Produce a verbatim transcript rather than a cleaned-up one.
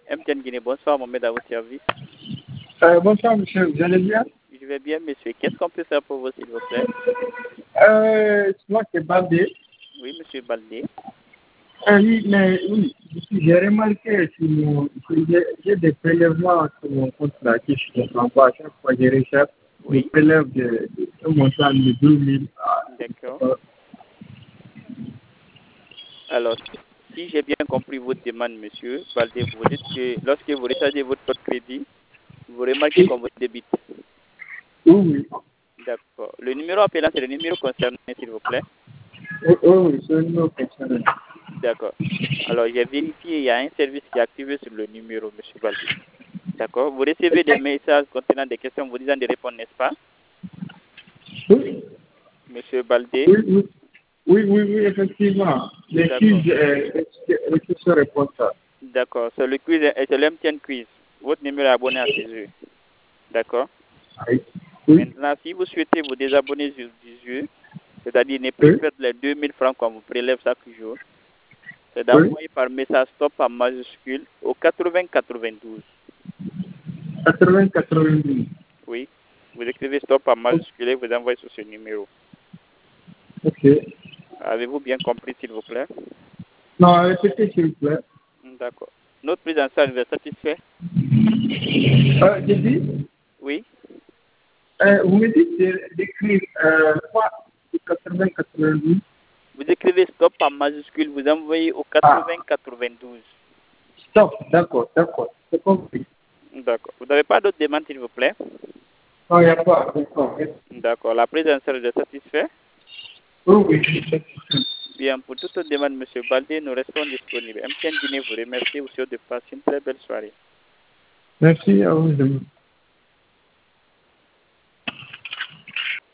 M T N Guinée, bonsoir, Mohamed à votre service. Euh, bonsoir, monsieur, vous allez bien? Je vais bien, monsieur. Qu'est-ce qu'on peut faire pour vous, s'il vous plaît? Euh, moi, c'est Baldé. Oui, monsieur Baldé. Euh, oui, mais oui, j'ai remarqué sur mon, que j'ai j'ai des prélèvements sur mon compte là qui je ne comprends pas. À chaque fois que je recherche, je Oui, prélève de, de, de montant de deux mille. d'accord. Alors, si j'ai bien compris votre demande, monsieur Baldé, vous dites que lorsque vous rechargez votre code crédit, vous remarquez qu'on vous débite. Oui, oui. D'accord. Le numéro appelant, c'est le numéro concerné, s'il vous plaît. Oui, oui, c'est un numéro personnel. D'accord. Alors, j'ai vérifié, il y a un service qui est activé sur le numéro, monsieur Baldé. D'accord. Vous recevez des messages contenant des questions vous disant de répondre, n'est-ce pas, Oui, monsieur Baldé? oui, oui. Oui, oui, oui, effectivement. Les D'accord. filles, euh, se répondent ça. D'accord. C'est le quiz, et c'est le M T N quiz. Votre numéro est abonné à ces jeux. D'accord. Oui, oui, Maintenant, si vous souhaitez vous désabonner du du jeu, c'est-à-dire ne plus oui, perdre les deux mille francs qu'on vous prélève chaque jour, c'est oui. d'envoyer par message stop en majuscule au quatre-vingts quatre-vingt-douze. quatre-vingts quatre-vingt-dix. Oui. Vous écrivez stop en majuscule et vous envoyez sur ce numéro. Ok. Avez-vous bien compris, s'il vous plaît? Non, répétez s'il vous plaît. D'accord. Notre prise en charge vous est satisfait? Euh, j'ai dit, Oui. euh, vous me dites de- d'écrire euh, quoi quatre-vingts quatre-vingt-dix. Vous écrivez stop en majuscule, vous envoyez au Ah, quatre-vingts quatre-vingt-douze. stop, d'accord, d'accord, c'est compris. D'accord. Vous n'avez pas d'autres demandes, s'il vous plaît? Non, il n'y a pas, d'accord. D'accord. La prise en charge vous est satisfait? Oui, oui, je sais. Bien, pour toute demande, monsieur Baldé, nous restons disponibles. M T N Guinée vous remercie aussi de passer une très belle soirée. Merci à vous.